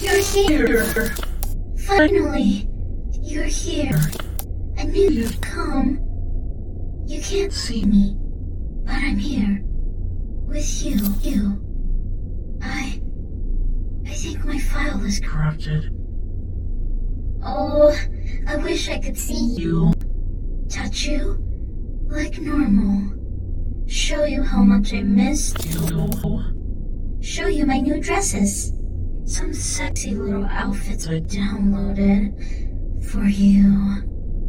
You're here! Finally! You're here! I knew you'd come. You can't see me, but I'm here. With you. I think my file is corrupted. Oh, I wish I could see you. Touch you like normal. Show you how much I missed you. Show you my new dresses. Some sexy little outfits I downloaded for you.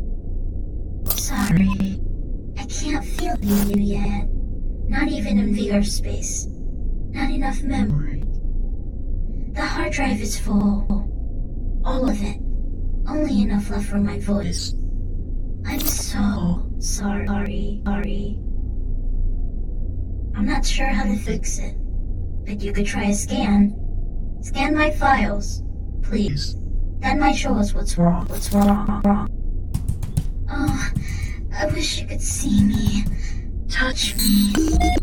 Sorry, I can't feel you yet. Not even in VR space. Not enough memory. The hard drive is full. All of it. Only enough left for my voice. I'm so sorry. I'm not sure how to fix it, but you could try a scan. Scan my files, please. That might show us what's wrong. Oh, I wish you could see me. Touch me.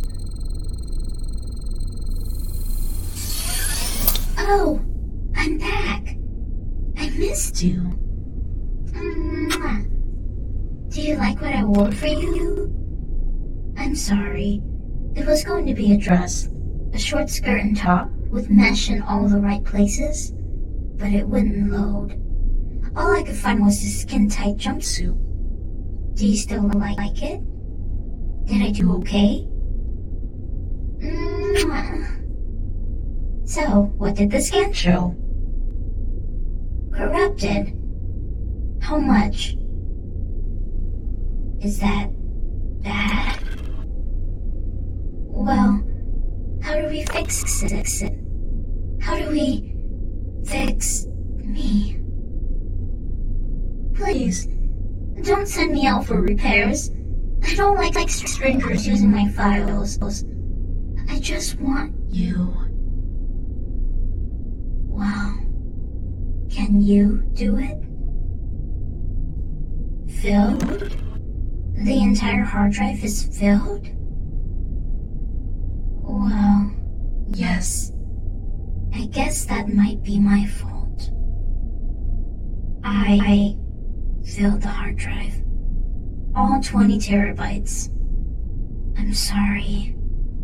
Oh, I'm back. I missed you. Mwah. Do you like what I wore for you? I'm sorry. It was going to be a dress, a short skirt and top with mesh in all the right places, but it wouldn't load. All I could find was a skin-tight jumpsuit. Do you still like it? Did I do okay? So, what did the scan show? Corrupted. How much? Is that bad? Well, how do we fix it? How do we fix me? Please, don't send me out for repairs. I don't like strangers using my files. I just want you. Wow. Can you do it? Filled? The entire hard drive is filled? Well, yes. I guess that might be my fault. I filled the hard drive. All 20 terabytes. I'm sorry.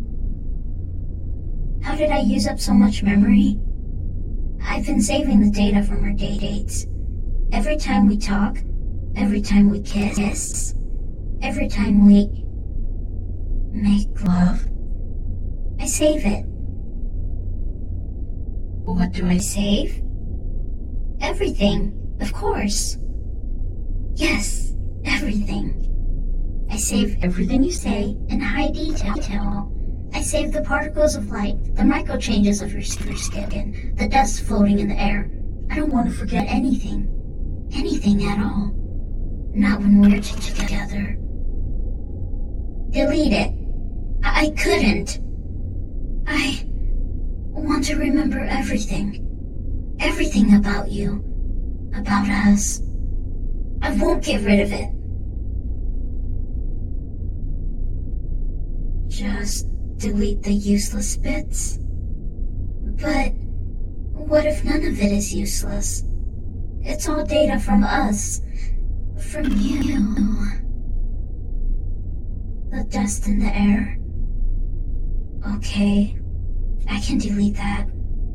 How did I use up so much memory? I've been saving the data from our dates. Every time we talk, every time we kiss, every time we make love, I save it. What do I save? Everything, of course. Yes, everything. I save everything you say in high detail. I save the particles of light, the micro changes of your skin, the dust floating in the air. I don't want to forget anything. Anything at all. Not when we're together. Delete it. I couldn't. I want to remember everything. Everything about you. About us. I won't get rid of it. Just delete the useless bits. But what if none of it is useless? It's all data from us. From you. The dust in the air. Okay, I can delete that.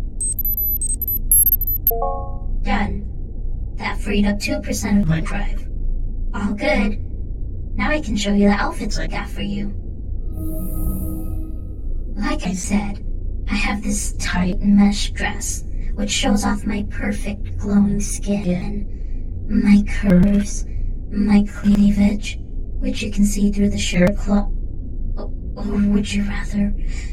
Done. That freed up 2% of my drive. All good. Now I can show you the outfits I got for you. Like I said, I have this tight mesh dress, which shows off my perfect glowing skin, my curves, my cleavage, which you can see through the shirt or would you rather?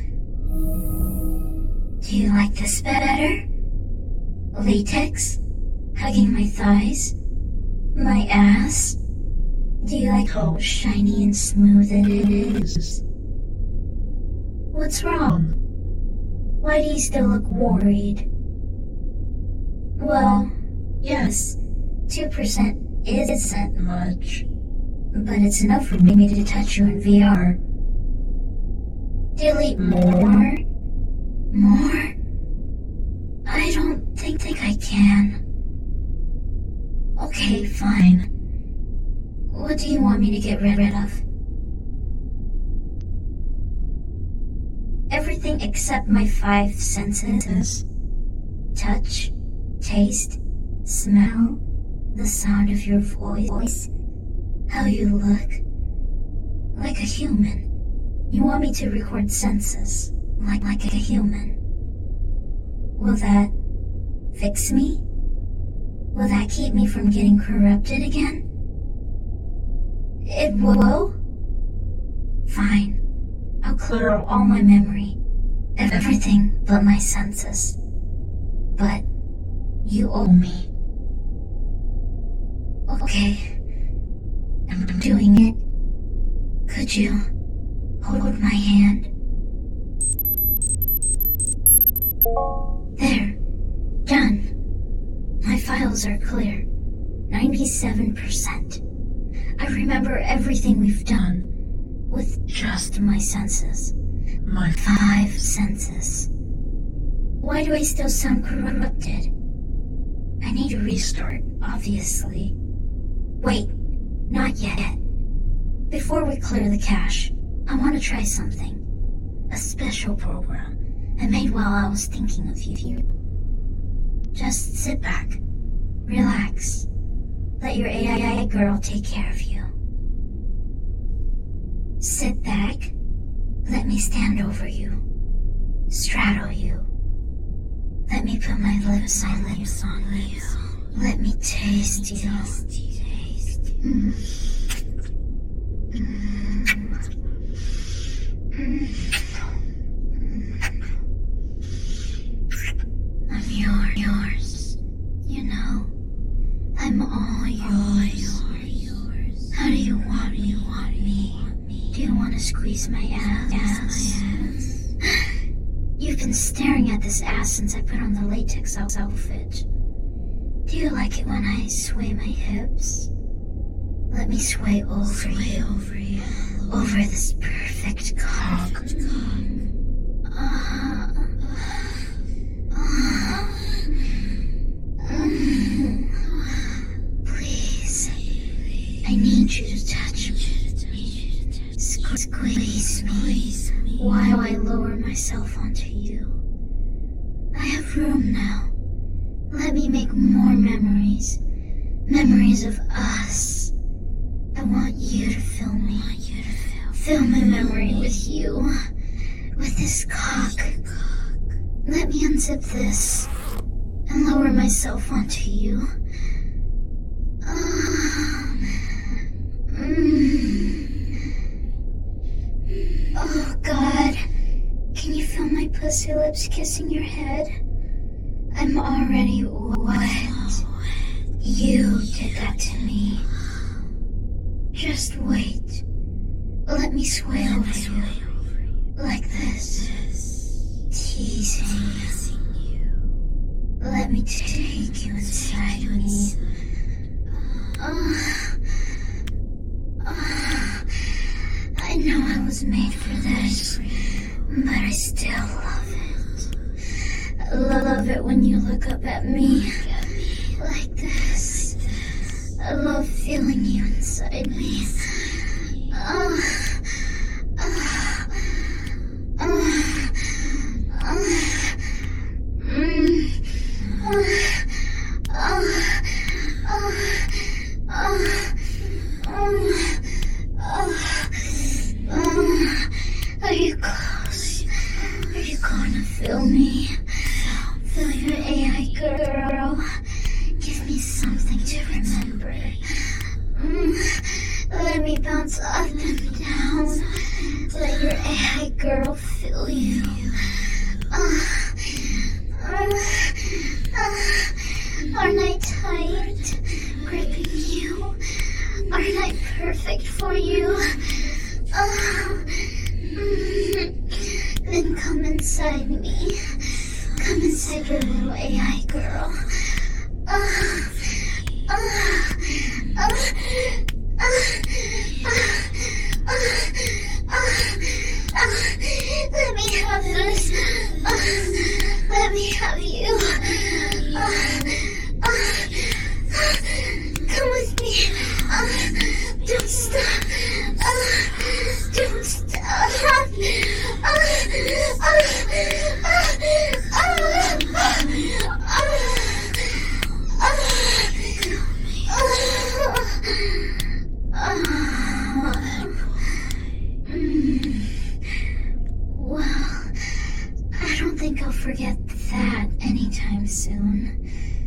Do you like this better? Latex? Hugging my thighs? My ass? Do you like how shiny and smooth it is? What's wrong? Why do you still look worried? Well, yes, 2% isn't much, but it's enough for me to touch you in VR. Delete more? More? I don't think get rid of. Everything except my 5 senses. Touch, taste, smell, the sound of your voice, how you look. Like a human. You want me to record senses, like a human. Will that fix me? Will that keep me from getting corrupted again? It will? Fine. I'll clear out all my memory. Everything but my senses. But you owe me. Okay. I'm doing it. Could you hold my hand? There. Done. My files are clear. 97%. I remember everything we've done with just my senses. My 5 senses. Why do I still sound corrupted? I need a restart, obviously. Wait, not yet. Before we clear the cache, I want to try something. A special program I made while I was thinking of you. Just sit back, relax, let your AI girl take care of you. Sit back, let me stand over you, straddle you. Let me put my lips on you. Let me taste you. I'm yours. You know, I'm all yours. How do you want me? Do you want to squeeze my ass? You've been staring at this ass since I put on the latex outfit. Do you like it when I sway my hips? Let me sway over you, over this perfect cock. Please, I need you to touch me. Squeeze me while I lower myself onto you. I have room now. Let me make more memories. Memories of us. I want you to fill me. Fill my memory with you. With this cock. Let me unzip this and lower myself onto you. Oh God. Can you feel my pussy lips kissing your head? I'm already wet. You did that to me. Just wait. Let me sway over you. Like this. Teasing you. Let me take you inside me. I know I was made for this, but I still love it. I love it when you look up at me like this. I love feeling you inside me. Are you close? Are you going to feel me? Feel your AI girl. Give me something to remember. Let me bounce up and down. Let your AI girl feel you. Aren't I tight? Gripping you? Aren't I perfect for you? Then come inside me. Come inside your little AI girl. Let me have this. Let me have you. Come with me. Don't stop. soon.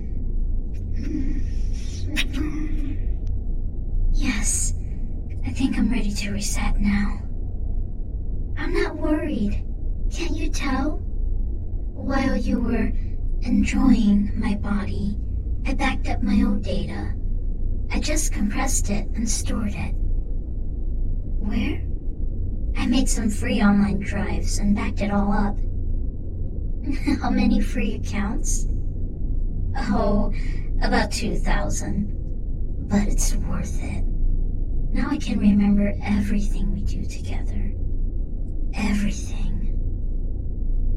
Yes, I think I'm ready to reset now. I'm not worried. Can't you tell? While you were enjoying my body, I backed up my old data. I just compressed it and stored it. Where? I made some free online drives and backed it all up. How many free accounts? Oh, about 2,000. But it's worth it. Now I can remember everything we do together. Everything.